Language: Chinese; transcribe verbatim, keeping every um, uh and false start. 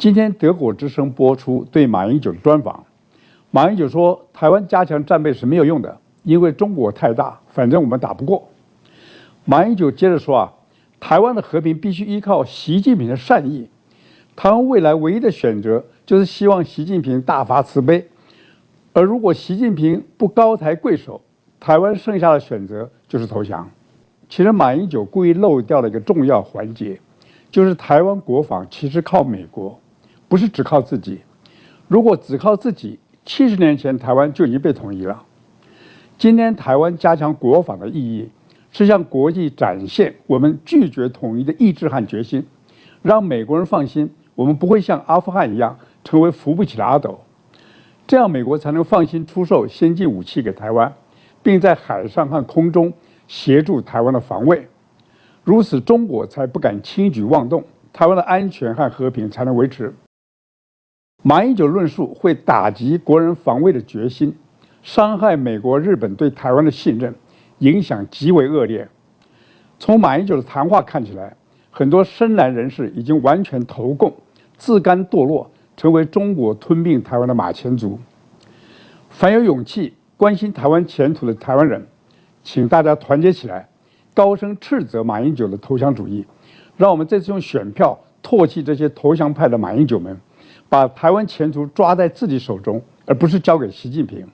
今天德国之声播出对马英九的专访，马英九说，台湾加强战备是没有用的，因为中国太大，反正我们打不过。马英九接着说啊，台湾的和平必须依靠习近平的善意，台湾未来唯一的选择就是希望习近平大发慈悲，而如果习近平不高抬贵手，台湾剩下的选择就是投降。其实马英九故意漏掉了一个重要环节，就是台湾国防其实靠美国，不是只靠自己。如果只靠自己，七十年前台湾就已经被统一了。今天台湾加强国防的意义，是向国际展现我们拒绝统一的意志和决心，让美国人放心，我们不会像阿富汗一样成为扶不起的阿斗。这样美国才能放心出售先进武器给台湾，并在海上和空中协助台湾的防卫。如此，中国才不敢轻举妄动，台湾的安全和和平才能维持。马英九论述会打击国人防卫的决心，伤害美国、日本对台湾的信任，影响极为恶劣。从马英九的谈话看起来，很多深蓝人士已经完全投共，自甘堕落，成为中国吞并台湾的马前卒。凡有勇气、关心台湾前途的台湾人，请大家团结起来，高声斥责马英九的投降主义，让我们这次用选票唾弃这些投降派的马英九们，把台湾前途抓在自己手中，而不是交给习近平。